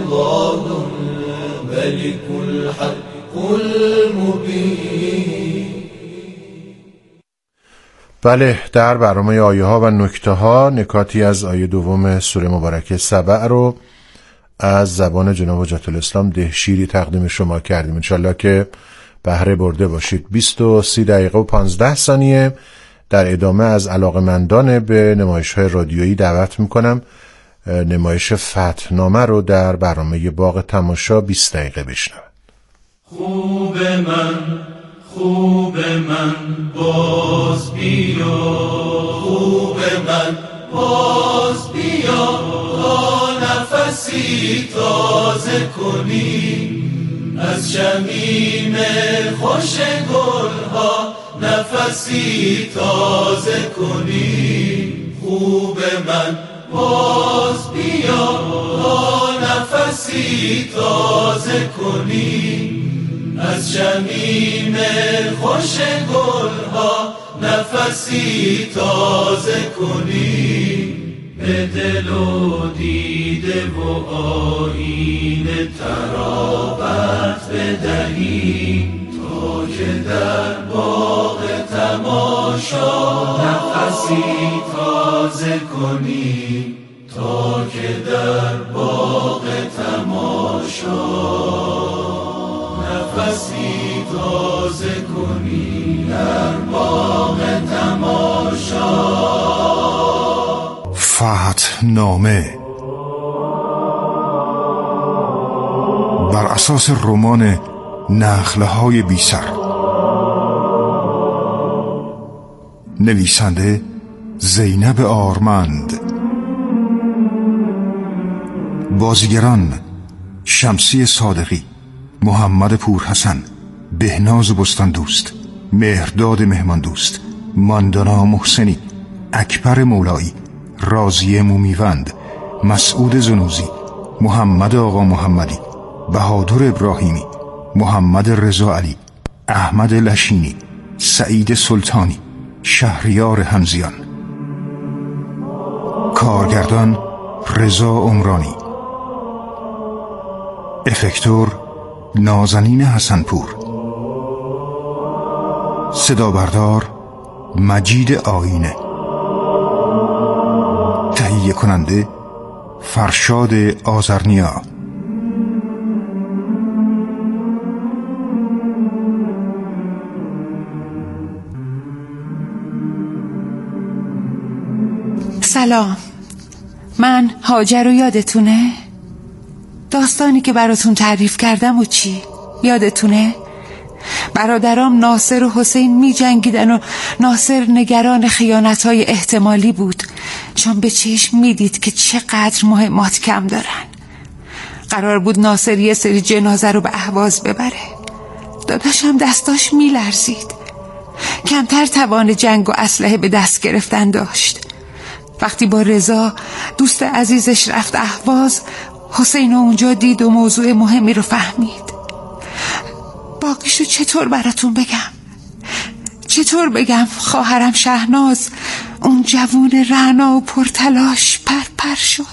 الله الملك الحق المبين. بله، در برنامه آیه ها و نکته ها نکاتی از آیه دوم سوره مبارکه سبع رو از زبان جناب حجت الاسلام دهشیری تقدیم شما کردیم. انشالله که بهره برده باشید. 20 و 30 دقیقه و 15 ثانیه در ادامه از علاقمندان به نمایش‌های رادیویی دعوت میکنم نمایش فتحنامه رو در برنامه باغ تماشا 20 دقیقه بشنوند. خوب من باز بیا، خوب من باز بیا، تا نفسی تازه کنی از شمیم خوش گلها، نفسی تازه کنی. خوب من باز بیا، تا نفسی تازه کنی از شمیم خوش گلها، نفسی تازه کنی. به دل و دیده و آیین ترابط بدهی، تا که در باغ تماشا نفسی تازه کنی، تا که در باغ تماشا نفسی تازه کنی، در باغ تماشا. فتحنامه بر اساس رمان نخله‌های بی‌سر، نویسنده زینب آرمند، بازیگران شمسی صادقی، محمد پورحسن، بهناز بستاندوست، مهرداد مهماندوست، ماندانا محسنی، اکبر مولایی، راضیه مومیوند، مسعود زنوزی، محمد آقا محمدی، بهادر ابراهیمی، محمد رضا علی، احمد لشینی، سعید سلطانی، شهریار همزیان. کارگردان رضا عمرانی، افکتور نازنین حسنپور، صدا بردار مجید آینه، تهیه کننده فرشاد آذرنیا. سلام، من هاجر رو یادتونه؟ داستانی که براتون تعریف کردم و چی؟ یادتونه؟ برادرام ناصر و حسین می جنگیدن و ناصر نگران خیانت‌های احتمالی بود، چون به چشم می دید که چقدر مهمات کم دارن. قرار بود ناصر یه سری جنازه رو به اهواز ببره. داداشم دستاش می لرزید، کمتر توان جنگ و اسلحه به دست گرفتن داشت. وقتی با رضا دوست عزیزش رفت اهواز، حسین اونجا دید و موضوع مهمی رو فهمید. باقیشو چطور براتون بگم؟ چطور بگم خواهرم شهناز، اون جوون رعنا و پرتلاش پرپر شد.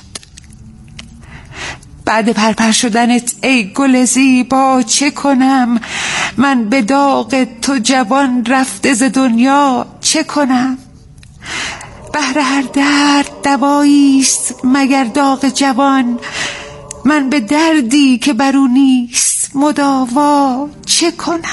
بعد پرپر شدنت ای گل زیبا چه کنم؟ من به داغ تو جوان رفته ز دنیا چه کنم؟ بهر هر درد دواییست مگر داغ جوان، من به دردی که برو نیست مداوا چه کنم؟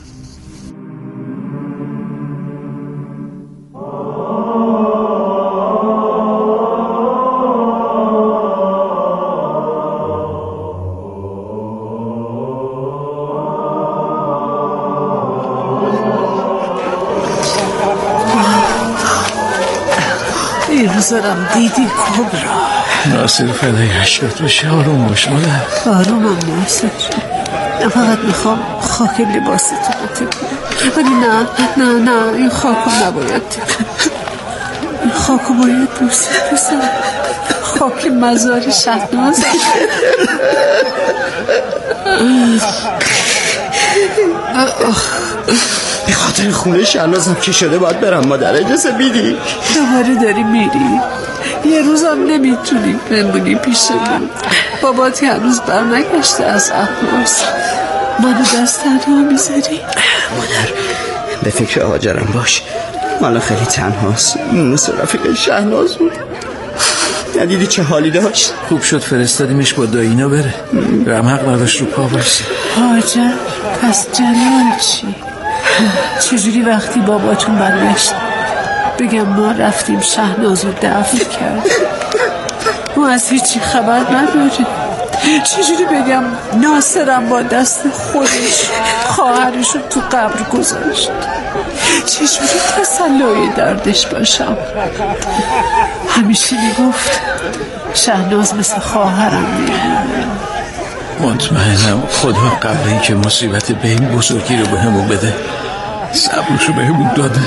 بذارم دیدی کبرا. ناصر فدای عشقت بشه، آروم باش مادر. آرومم ناصر، من فقط میخوام خاک لباستو بتکنم، ولی نه این خاکو نباید تکنم، این خاکو باید بوسه بزنم، خاک مزار شهناز. به خاطر خونه شهنازم که شده باید برم. مادر اجازه میدی؟ دوباره داری میری؟ یه روزم نمیتونی بمونی پیشمون. بابات هنوز برنگشته از اهواز. منو دست تنها میذاری؟ مادر به فکر هاجرم باش. مالا خیلی تنهاست. مثل رفیق شهناز بود. ندیدی چه حالی داشت؟ خوب شد فرستادیمش با دایینا بره. رمق نداشت رو پا باشه. هاجر پس جلال چی؟ چجوری وقتی باباتون برگشت بگم ما رفتیم شهناز رو دفن کرد؟ ما از هیچی خبر نداریم. چجوری بگم ناصرم با دست خودش خواهرش رو تو قبر گذاشت؟ چجوری تسلای دردش باشم؟ همیشه میگفت شهناز مثل خواهرم میمونه. مطمئنم خدا قبل این که مصیبت به این بزرگی رو به همون بده صبرشو به همون داده.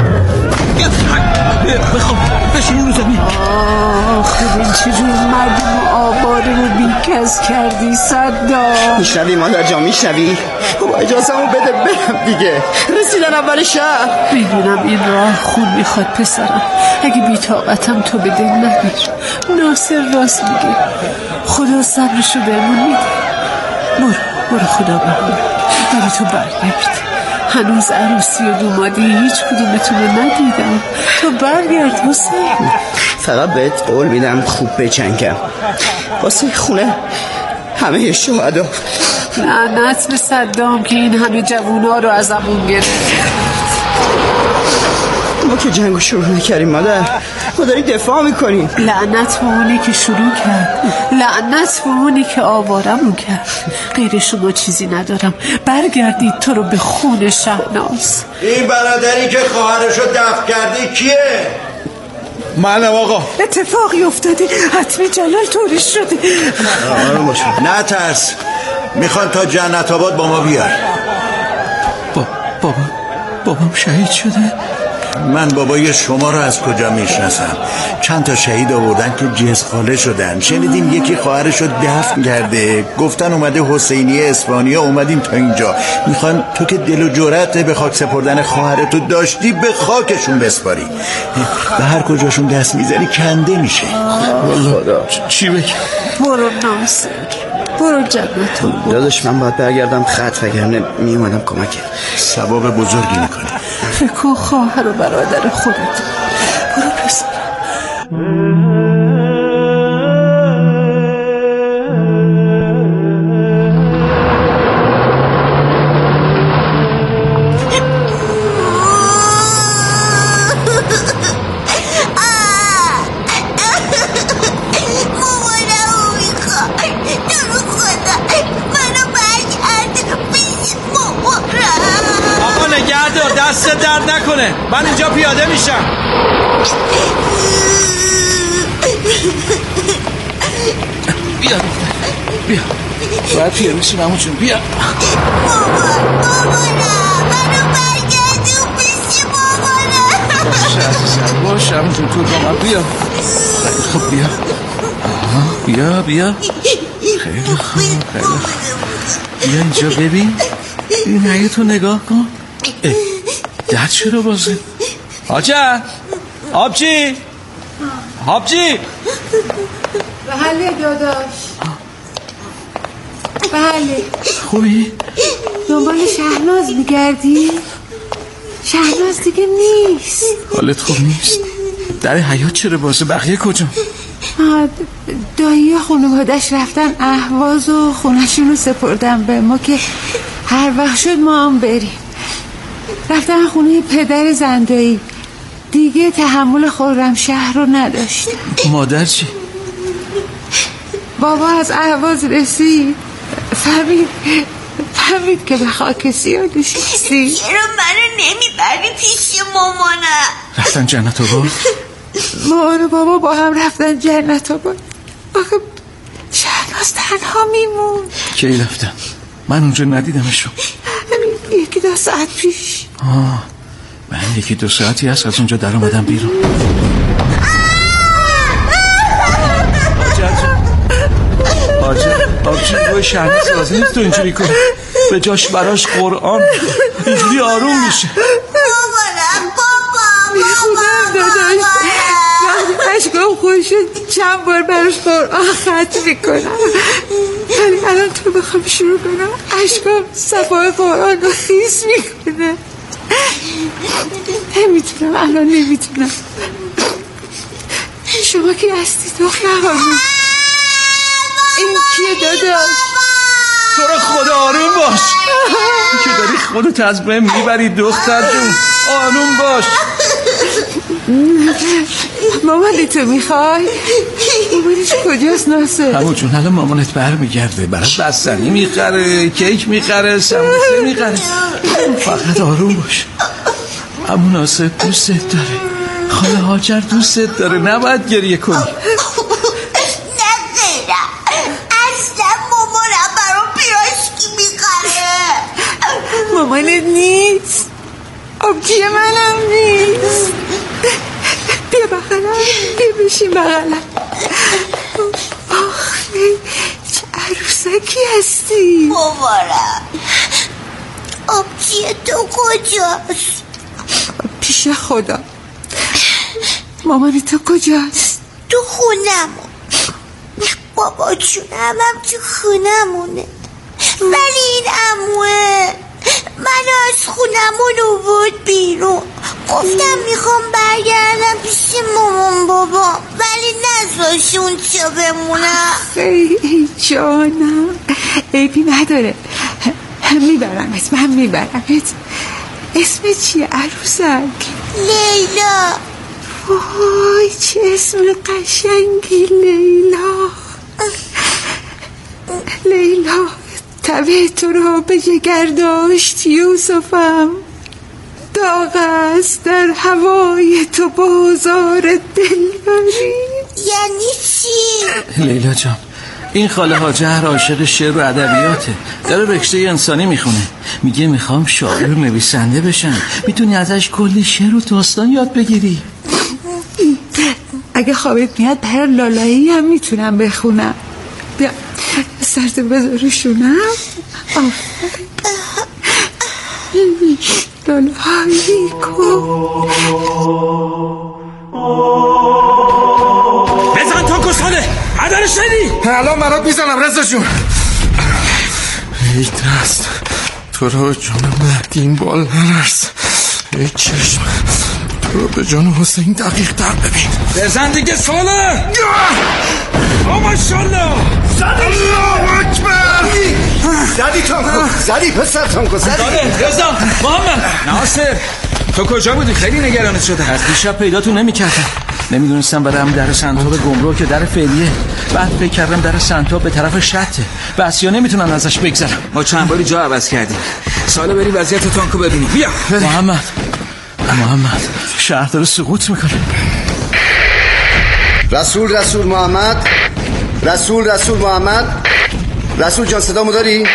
بخواب بشین رو زمین. ببین چجور مردم آباره رو بیکز کردی صدا. میشنوی مادر جان میشنوی؟ بابا اجازه همون بده برم دیگه. رسیدن اول شهر. میدونم این راه خون میخواد پسرم. اگه بی‌طاقتم تو به دل نگیر. ناصر راست میگه. خدا صبرشو بهمون میده. برو خدا بهمون برای تو برگرد. هنوز عروسی و دومادی هیچ کدومتون رو ندیدم. تو برگرد حسین. فقط بهت قول میدم خوب بجنگم واسه خونه همه شهدا. لعنت به صدام که این همه جوونا رو ازمون گرفت. ما که جنگو شروع نکردیم مادر. ما داری دفاع میکنیم. لعنت به اونی که شروع کرد. لعنت به اونی که آوارمون کرد. غیر شما چیزی ندارم. برگردید تو رو به خون شهناز. این برادری که خواهرشو دفن کرده کیه؟ منم آقا. اتفاقی افتاده. حتمی جلال طوری شده. آروم باش. نه ترس. میخوان تا جنت آباد با ما بیار. بابام شهید شده؟ من بابای شما رو از کجا میشناسم؟ چند تا شهید آوردن که جزخاله شدن. شنیدیم یکی خواهرش رو دفن کرده. گفتن اومده حسینیه اصفهانی. اومدیم تا اینجا. میخوان تو که دل و جرأت به خاک سپردن خواهرتو داشتی به خاکشون بسپاری. به هر کجاشون دست میزنی کنده میشه. خدا چی بگم؟ برو ناصر برو جنت. داداش من باید برگردم خط وگرنه میومدم کمک. ثواب بزرگی میکنی. فکر کن خواهر و برادر خودت. برو پسر. دست درد نکنه. من اینجا پیاده میشم. بیا باید پیاده میشیم همون چون. بیا بابا نه منو برگردون پیش بابا. باشه همون چون تو با من. بیا خب بیا خیلی خوب. بیا اینجا ببین. این حیاتو نگاه کن. درد چرا بازه؟ آجا آبجی بله داداش. بله خوبی؟ دنبال شهناز میگردی؟ شهناز دیگه نیست. حالت خوب نیست؟ در حیات چرا بازه؟ بقیه کجا؟ دایی خانوادش رفتن اهواز و خونشون رو سپردن به ما که هر وقت شد ما هم بریم. رفتن خونه پدر زندایی. دیگه تحمل خرمشهر رو نداشت. مادر چی؟ بابا از اهواز رسید فهمید که به خاک سیاه نشستی. چرا منو نمیبری پیش مامانم؟ رفتن جنت آباد؟ مامان و بابا با هم رفتن جنت آباد. آخه شهناز تنها میمون. کی رفتن؟ من اونجا ندیدمشون. یکی 2 ساعت پیش. من 1-2 ساعتی هست از اونجا در اومدم بیرون. آبجی روی شهناز راضی نیست تو اینجوری کنی. به جاش براش قرآن. اینجوری آروم میشه. مامانم بابا خودم داداش اشکام خوشت چند بار براش قرآن ختم میکنم، ولی الان تو بخوام شروع کنم اشکام صفحه قرآن رو خیس میکنه. نمیتونم الان نمیتونم. شما کی هستی دخترانو؟ این کیه داداش؟ تو رو خدا آروم باش. که داری خودت از بین میبری دختر جون. آروم باش. مامان تو میخوای؟ مامانش کجاست ناصر؟ همون جون الان مامانت برمیگرده، برات بستنی میخره، کیک میخره، سموسه میخره. فقط آروم باش. همون ناصر دوستت داره، خاله هاجر دوستت داره، نباید گریه کنی. نه غیرم اصلا مامانم برام پیراشکی میخره. مامانت نیست، آبجی منم نیست. بیا بغلم، بیا بشین بغلم. آخه چه عروسکی هستی. مامانم آبجی تو کجاست؟ پیش خدا. مامان تو کجاست؟ تو خونمون. بابا جونم هم تو خونمونه، ولی این عموه منو از خونمون آورد بیرون. گفتم میخوام برگردم پیش مامان بابا، ولی نذاشت اونجا بمونم. ای جانم، عیبی نداره، میبرمت، من میبرمت. اسم چیه عروسک؟ لیلا. وای چه اسم قشنگی لیلا. لیلا تبه تو را به جگر داشت یوسفم، داغ است در هوای تو بازار دلبری. یعنی چی؟ لیلا جان، این خاله هاجر عاشق شعر و ادبیاته، داره رشته انسانی میخونه. میگه میخوام شاعر و نویسنده بشم، میتونی ازش کلی شعر و داستان یاد بگیری. اگه خوابت میاد پر لالایی هم میتونم بخونم. بیا سرت بذارشونم. لالایی کن. بزن تا کسانه عدر شدی. الان برات میزنم رضا جون. ای دست تو رو جان مهدین بال نرس. ای چشم تو رو به جان حسین دقیق در ببین. بزن دیگه ساله. ماشاءالله. الله اکبر. زدی تانکو، زدی پسر تانکو، زدی. رضا، محمد، ناصر، تو کجا بودی؟ خیلی نگرانت شده. از دیشب پیداتون نمی‌کردم. نمیدونستم برم در سنتوب گمرک که در فعلیه. بعد فکر کردم در سنتوب به طرف شته. بسیا نمیتونن ازش بگذرم. ما چند باری جا عوض کردیم. ساله بری وضعیت تانکو ببینی. بیا. محمد، شهر داره سقوط میکنه. رسول محمد. رسول محمد. رسول جان صدامو داری؟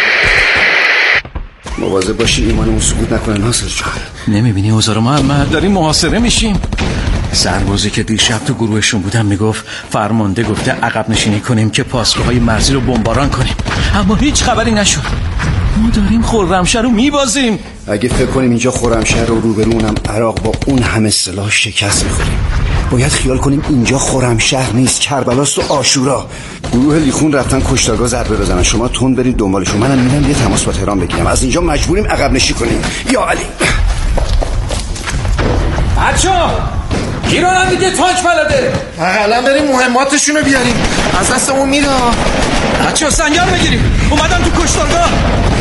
مواظب باشی ایمانمون سقوط نکنه ناصر جان. نمیبینی اوزار محمد داریم محاصره میشیم. سربازی که دیشب تو گروهشون بودم میگفت فرمانده گفته عقب نشینی کنیم که پاسگاه‌های مرزی رو بمباران کنیم، اما هیچ خبری نشد. ما داریم خرمشهر رو میبازیم. اگه فکر کنیم اینجا خرمشهر رو روبرونم عراق با اون همه سلاح شکست میخوریم، باید خیال کنیم اینجا خرمشهر نیست، کربلاست و عاشورا. گروه لیخون رفتن کشتارگاه ضربه بزنن، شما تون برید دنبالشون، منم میرم یه تماس با تهران بگیرم. از اینجا مجبوریم عقب نشینی کنیم. یا علی بچه‌ها گیرانم دیگه تانک بلده. الان بریم مهماتشون رو بیاریم، از دستمون میره. بچه‌ها سنگر بگیریم، اومدن تو کشتارگاه.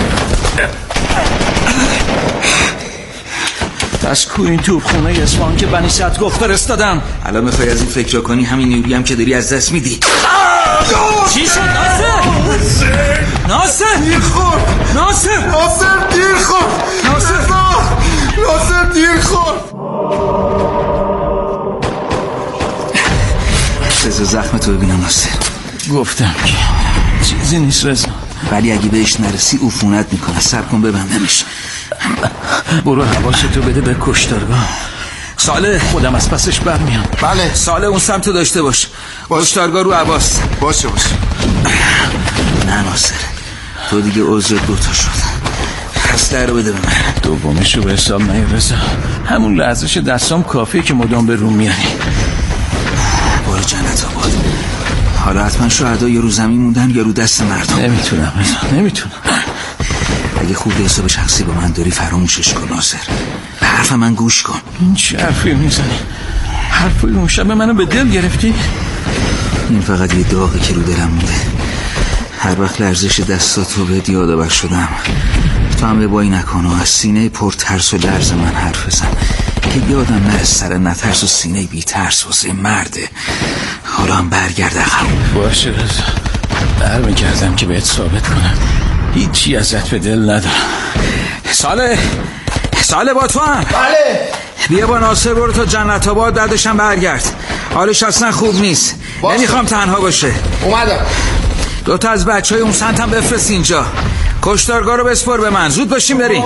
از کو این توپخونه اصفهان که بنی سعد گفت فرستادم. الان میخوای از این فکر کنی همین نیرویی هم که داری از دست میدی. چی شد ناصر دیر خورد. ناصر دیر خورد. رضا زخم تو ببینم ناصر. گفتم که چیزی نیست رضا، ولی اگه بهش نرسی عفونت میکنه. صبر کن ببندمش. برو حواستو بده به کشتارگاه. ساله خودم از پسش برمیام. بله ساله اون سمتو داشته باش. کشتارگاه رو عباس. باشه. نه ناصر تو دیگه عذر دوتا شد. اسلحه رو بده به من. دومیشو به حساب نیارزا. همون لرزش دستام کافیه که مدام به روم میانی. برو جنت آباد. حالا حتما شهدا یا رو زمین موندن یا رو دست مردم. نمیتونم رضا، نمیتونم. اگه خورده حساب شخصی با من داری فراموشش کن ناصر. به حرف من گوش کن. این چه حرفی میزنی؟ حرفی اون شب منو به دل گرفتی؟ این فقط یه داغی که رو دلم مونده. هر وقت لرزش دستاتو به یادآور شدم تو هم به بایی نکن و از سینه پر ترس و لرز من حرف بزن که یادم نه از سر نترس و سینه بی ترس واسه مرده. حالا هم برگرد عقب. باشه رضا، برمیگردم که بهت ثابت کنم هیچی ازت به دل ندارم. ساله با تو هم؟ بله. بیا با ناصر برو تا جنت آباد، بعدشم برگرد. حالش اصلا خوب نیست. نمیخوام تنها باشه. اومدم. 2 از بچهای اون سنت هم بفرست اینجا. کشتارگاه رو بسپار به من. زود باشیم بریم.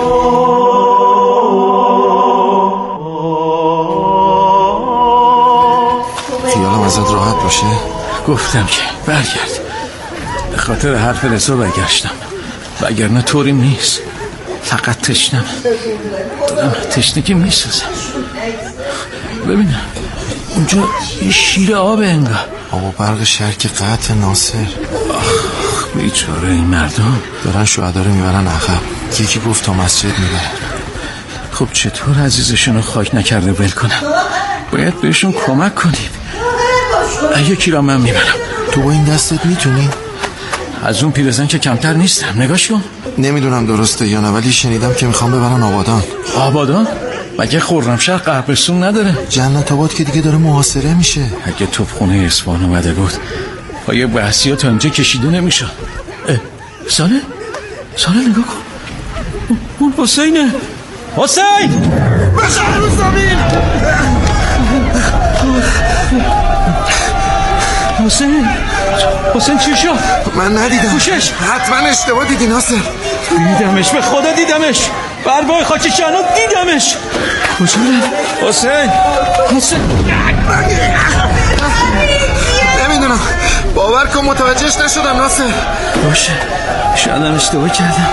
خیالم ازت راحت باشه. گفتم که برگرد. به خاطر حرف رضا برگشتم، وگرنه طوریم نیست. فقط تشنم دارم، تشنگی میسازم. ببینم اونجا یه شیر آب انگار. آب و برق شرک قطع ناصر. بیچاره این مردم دارن شهدا رو میبرن عقب. یکی گفت تا مسجد میبرن. خب چطور عزیزشون رو خاک نکرده ول کنم؟ باید بهشون کمک کنیم. یکی را من میبرم. تو با این دستت میتونی؟ از اون پیرزن که کمتر نیستم. نگاش کن. نمیدونم درسته یا نه، ولی شنیدم که میخوام ببرن آبادان. آبادان؟ مگه خرمشهر قبرستون نداره؟ جنت آباد که دیگه داره محاصره میشه. اگه توپخونه اصفهان اومده بود پای بحثی ها تا اینجا کشیده نمیشد. ساله نگاه کن، اون حسینه. حسین بخر رو زمین. حسین چی شد؟ من ندیدم. کوشش. حتما اشتباه دیدی ناصر. دیدمش، به خدا دیدمش. بربای خاک شانو دیدمش. حسین نمیدونم، باور کن متوجهش نشدم ناصر. باشه، شاید هم اشتباه کردم.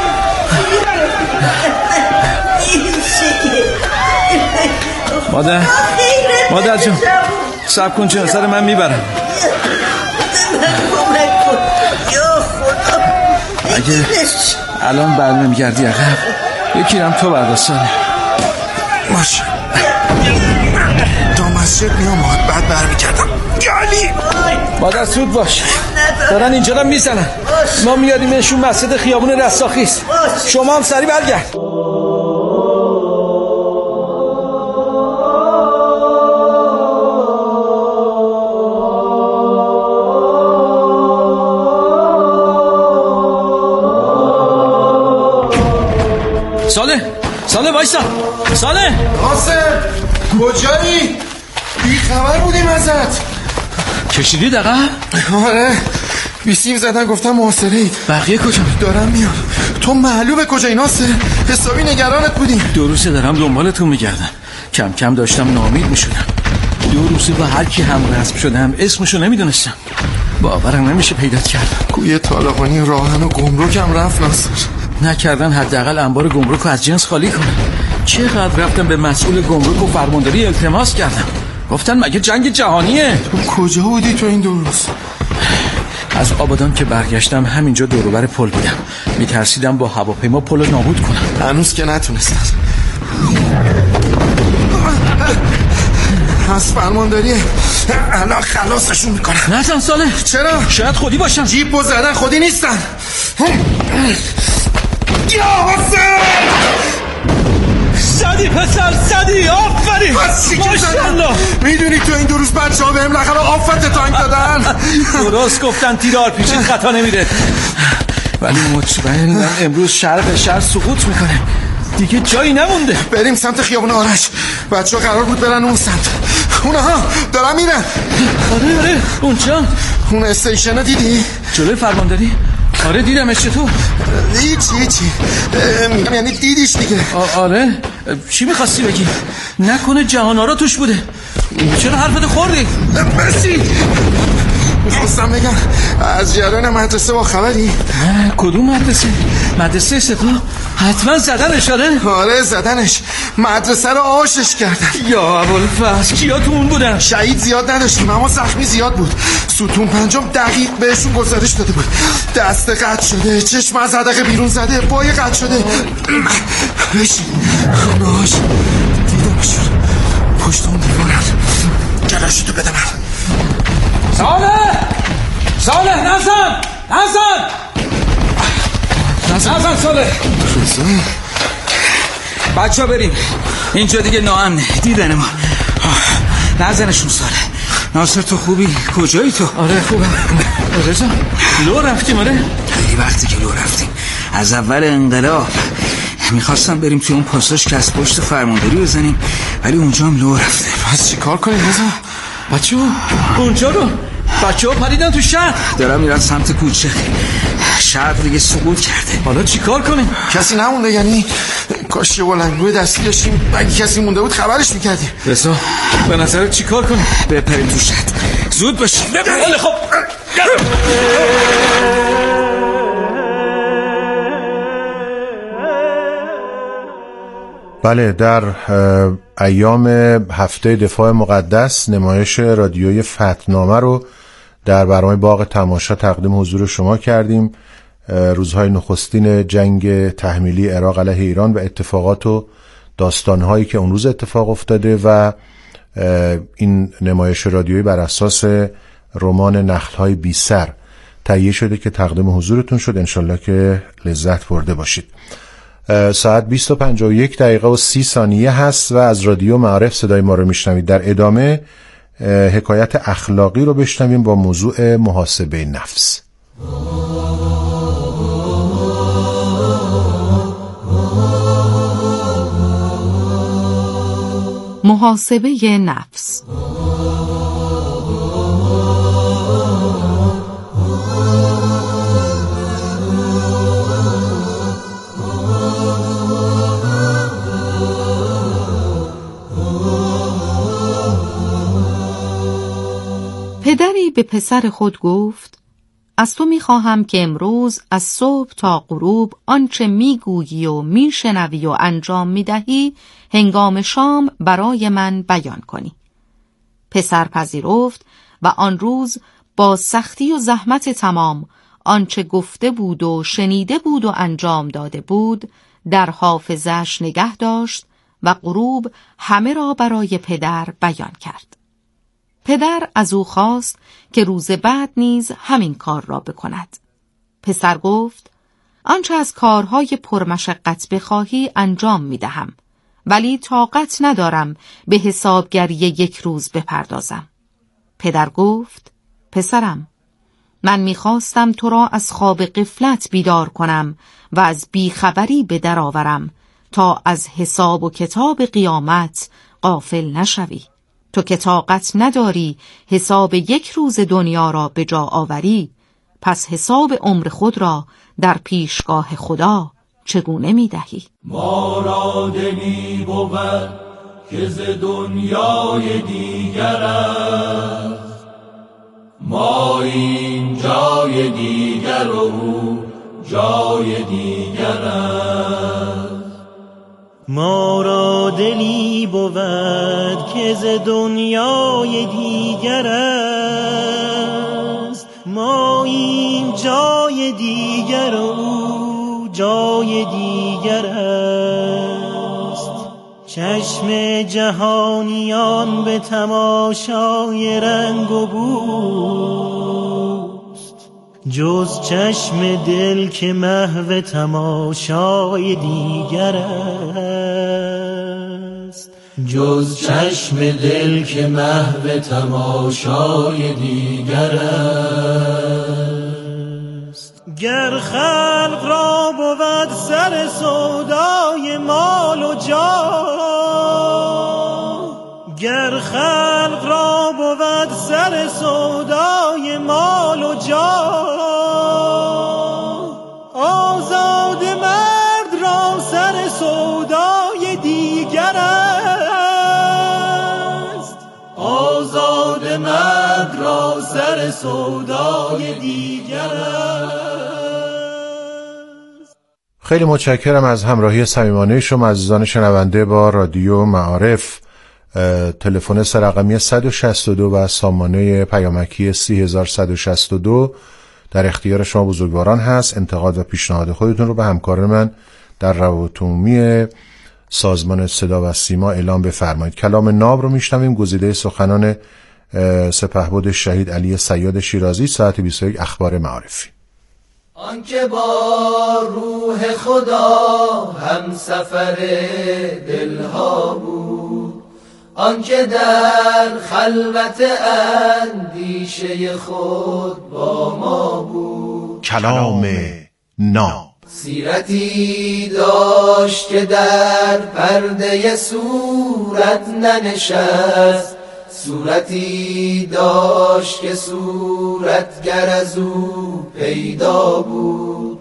مادر جون صبر کن، جنازه رو من میبرم. اگه الان برنمیگردی عقب یکی هم تو برداستانه. باشه تا مسجد میام بعد برمیگردم. گالی مادر سود باش، دارن اینجا رو میزنن. ما میاریمشون مسجد خیابون رستاخیز. شما هم سریع برگرد. ساله وایسا. ساله ناصر کجایی؟ بی خبر بودیم ازت. کشیدی دقیقا؟ آره بیسیم زدن گفتم محاصره اید. بقیه کجا؟ دارم میان. تو معلومه کجایی ناصر؟ حسابی نگرانت بودیم. 2 روزه دارم دنبالتون میگردم. کم کم داشتم ناامید میشدم. 2 روزه با هر کی هم رسم شدم اسمشو نمیدونستم. باورم نمیشه پیدات کردم. کوی طالقانی راهن و گمرک هم رفت ناصر. نکردن حداقل انبار گمرک رو از جنس خالی کنن. چقدر رفتم به مسئول گمرک و فرمانداری التماس کردم. گفتن مگه جنگ جهانیه؟ تو کجا بودی تو این 2 روز؟ از آبادان که برگشتم همینجا دوروبر پل بودم. میترسیدم با هواپیما پل رو نابود کنم. هنوز که نتونستن. از فرمانداریه الان خلاصشون میکنن. نه ساله. چرا؟ شاید خودی باشن. جیپو زدن خودی نیستن. یا حسین زدی پسر، زدی. آفرین ماشاءالله. میدونی تو این 2 روز بچه ها بهم لقب آفت تانک دادن. درست گفتن تیر آرپیجی خطا نمیره. ولی مطمئنم امروز شهر به شهر سقوط میکنه. دیگه جایی نمونده. بریم سمت خیابون آرش. بچه ها قرار بود برن اون سمت. اونها دارن میرن. آره اونجا. اون استیشن دیدی؟ جلوی فرمانداری؟ آره دیدمش. چطور؟ هیچی یعنی دیدیش دیگه. آره چی میخواستی بگی؟ نکنه جهانارا توش بوده؟ چرا حرفت خوردی؟ بسی میخواستم بگم از جریان مدرسه با خبری؟ کدوم مدرسه؟ مدرسه استقلال؟ حتما زدنش. آره زدنش، مدرسه رو آشش کردن. یا ابوالفضل، کیا تو اون بودن؟ شهید زیاد نداشتیم اما زخمی زیاد بود. ستون پنجم دقیق بهشون گزارش داده بود. دست قطع شده، چشم از حدقه بیرون زده، پای قطع شده. بشین خونهاش دیدمشون پشت اون دیوارن. جلاشتو بده من. صالح نزن صالح. بچه ها بریم، اینجا دیگه ناامنه. دیدن ما نزنشون. صالح ناصر تو خوبی؟ کجایی تو؟ آره خوبم. رضا لو رفتیم؟ آره خیلی وقتی که لو رفتیم، از اول انقلاب. میخواستم بریم توی اون پاساژ که از پشت فرمانداری بزنیم، ولی اونجا هم لو رفتیم. پس چی کار کنیم رضا؟ بچه ها اونجا رو بچه ها پریدن تو شهر، دارم میرن سمت کوچه. شهر دیگه سقوط کرده. حالا چی کار کنیم؟ کسی نمونده؟ یعنی کاش یه بلندگوی دستی داشتیم، اگه کسی مونده بود خبرش میکردیم. رضا به نظرت چی کار کنیم؟ بپریم تو شهر، زود باشیم. خب بله، در ایام هفته دفاع مقدس نمایش رادیویی فتحنامه رو در برنامه باغ تماشا تقدیم حضور شما کردیم. روزهای نخستین جنگ تحمیلی عراق علیه ایران و اتفاقات و داستانهایی که اون روز اتفاق افتاده و این نمایش رادیویی بر اساس رمان نخل‌های بی سر تهیه شده که تقدیم حضورتون شد. انشالله که لذت برده باشید. ساعت 20:51 هست و از رادیو معارف صدای ما رو میشنوید. در ادامه حکایت اخلاقی رو بشنویم با موضوع محاسبه نفس. محاسبه نفس. پدری به پسر خود گفت: از تو می‌خواهم که امروز از صبح تا غروب آنچه می‌گویی و می‌شنوی و انجام می‌دهی هنگام شام برای من بیان کنی. پسر پذیرفت و آن روز با سختی و زحمت تمام آنچه گفته بود و شنیده بود و انجام داده بود در حافظه‌اش نگه داشت و غروب همه را برای پدر بیان کرد. پدر از او خواست که روز بعد نیز همین کار را بکند. پسر گفت: آنچه از کارهای پرمشقت بخواهی انجام می‌دهم، ولی طاقت ندارم به حسابگری یک روز بپردازم. پدر گفت: پسرم، من می‌خواستم تو را از خواب غفلت بیدار کنم و از بیخبری به در آورم تا از حساب و کتاب قیامت غافل نشوی. تو که طاقت نداری حساب یک روز دنیا را به جا آوری، پس حساب عمر خود را در پیشگاه خدا چگونه می دهی؟ ما را دلی بود که ز دنیای دیگر است، ما این جای دیگر و او جای دیگر است. ما را دلی بود که ز دنیای دیگر است، ما این جای دیگر و او جای دیگر است. چشم جهانیان به تماشای رنگ و بوست، جز چشم دل که محو تماشای دیگر است. جز چشم دل که محو تماشای دیگر است. گر خلق را بود سر سودای مال و جاه، گر خلق را بود سر سودای مال و جاه، آزاد مرد را سر سودای دیگر است. آزاد مرد را سر سودای دیگر است. خیلی متشکرم از همراهی صمیمانه شما عزیزان شنونده با رادیو معارف. تلفن سه‌رقمی 162 و سامانه پیامکی 30162 در اختیار شما بزرگواران هست. انتقاد و پیشنهاد خودتون رو به همکار من در روابط عمومی سازمان صدا و سیما اعلام بفرمایید. کلام ناب رو میشنویم، گزیده سخنان سپهبد شهید علی صیاد شیرازی، ساعت 21 اخبار معارفی. آنکه با روح خدا هم سفر دلها بود، آنکه در خلوت اندیشه خود با ما بود. کلام ناب. سیرتی داشت که در پرده صورت ننشست، صورتی داشت که صورتگر از او پیدا بود،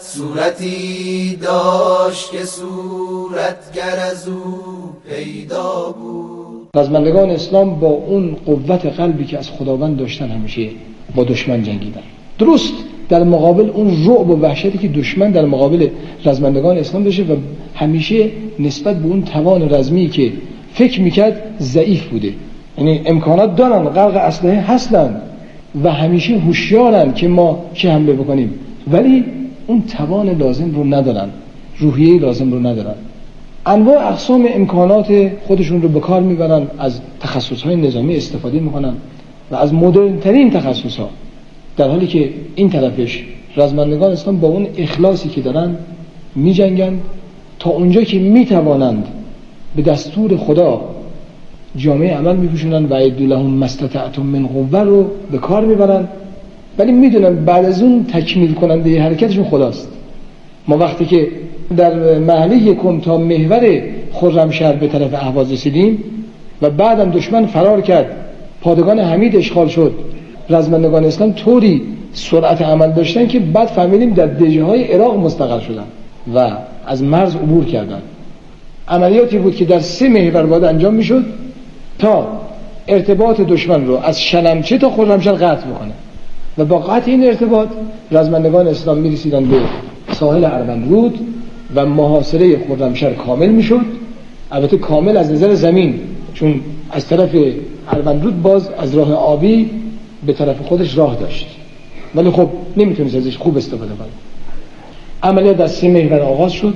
صورتی داشت که صورتگر از او پیدا بود. رزمندگان اسلام با اون قوت قلبی که از خداوند داشتن همیشه با دشمن جنگیدن، درست در مقابل اون رعب و وحشتی که دشمن در مقابل رزمندگان اسلام داشته و همیشه نسبت به اون توان رزمی که فکر میکرد ضعیف بوده. یعنی امکانات دارن، غرق اسلحه هستن و همیشه هوشیارن که ما چه حمله بکنیم، ولی اون توان لازم رو ندارن، روحیه لازم رو ندارن. انواع اقسام امکانات خودشون رو به کار میبرن، از تخصصهای نظامی استفاده میکنن و از مدرن ترین تخصصها، در حالی که این طرفش رزمندگان اسلام با اون اخلاصی که دارن میجنگن تا اونجا که میتوانند به دستور خدا جامعه عمل میپوشونن و اعدوا لهم ما استطعتم من قوه رو به کار میبرن، ولی میدونن بعد از اون تکمیل کننده حرکتشون خداست. ما وقتی که در محله یکم تا محور خرمشهر به طرف اهواز رسیدیم و بعدم دشمن فرار کرد، پادگان حمید اشغال شد، رزمندگان اسلام طوری سرعت عمل داشتن که بعد فهمیدیم در دژهای عراق مستقر شدن و از مرز عبور کردن. عملیاتی بود که در 3 محور باید انجام میشد تا ارتباط دشمن رو از شلمچه تا خرمشهر قطع بکنه و با قطع این ارتباط رزمندگان اسلام میرسیدن به ساحل اروندرود و محاصره خرمشهر کامل میشد. البته کامل از نظر زمین، چون از طرف اروندرود باز از راه آبی به طرف خودش راه داشت، ولی خب نمیتونست ازش خوب استفاده کنه. عملیات در 3 محور آغاز شد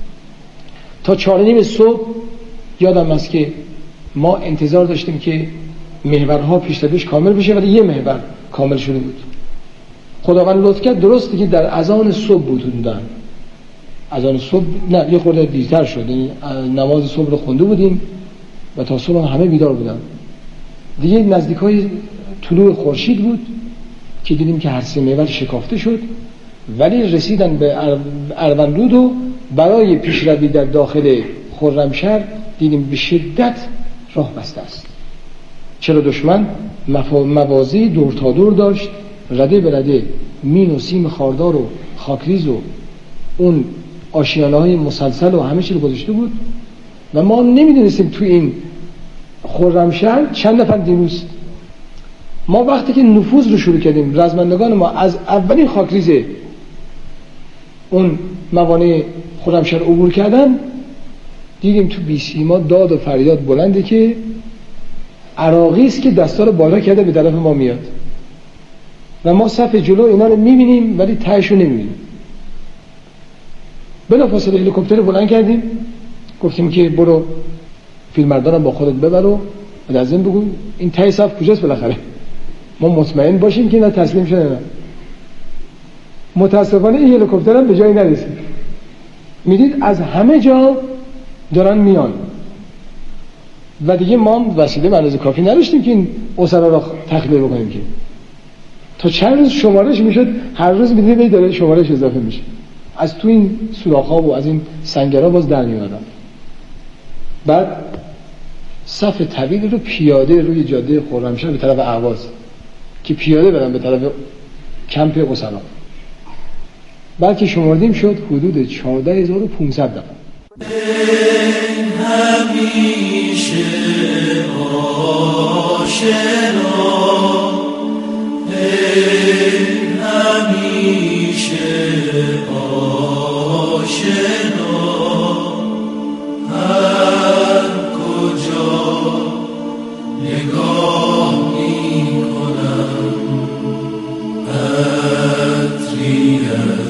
تا 4:30 صبح. یادم است که ما انتظار داشتیم که محورها پیش‌رویش کامل بشه، ولی 1 محور کامل شده بود. خداوند لطف کرد، درسته که در اذان صبح بود حدوداً، اذان صبح نه یه خورده دیرتر شد، یعنی نماز صبح رو خونده بودیم و تا صبح همه بیدار بودن. دیگه نزدیکای طلوع خورشید بود که دیدیم که هر 3 محور شکافته شد، ولی رسیدن به اروندرود و برای پیشروی در داخل خرمشهر دیدیم به شدت راه بسته است. چرا دشمن موازی دور تا دور داشت، رده به رده مین و سیم خاردار و خاکریز و اون آشیانه‌های مسلسل و همه چی رو گذاشته بود و ما نمیدونستیم توی این خرمشهر چند نفر دیروز. ما وقتی که نفوذ رو شروع کردیم، رزمندگان ما از اولین خاکریز اون موانع خرمشهر عبور کردن، دیدیم تو بیسیما داد و فریاد بلنده که عراقی است که دستا رو بالا کرده به طرف ما میاد و ما صف جلو اینا رو میبینیم ولی تهش رو نمیبینیم. بلافاصله هلیکوپتر بلند کردیم، گفتیم که برو فیلمبردارم با خودت ببر و از این بگو این ته صف کجاست بالاخره، ما مطمئن باشیم که اینا تسلیم شده. نه متاسفانه این هلیکوپتر هم به جایی نرسید. میدید از همه جا دارن میان و دیگه ما وسیله به اندازه کافی نداشتیم که این اسرا رو تخلیه بکنیم که تا چند روز شمارش میشد، هر روز میدید داره شمارش اضافه میشه. از تو این سوراخ‌ها و از این سنگرها باز در میادن. بعد صف طویل رو پیاده روی جاده خرمشهر به طرف اهواز که پیاده برن به طرف کمپ قصلا. بعد که شمردیم شد حدود 14500 نفر. همیشه آشنا، همیشه آشنا،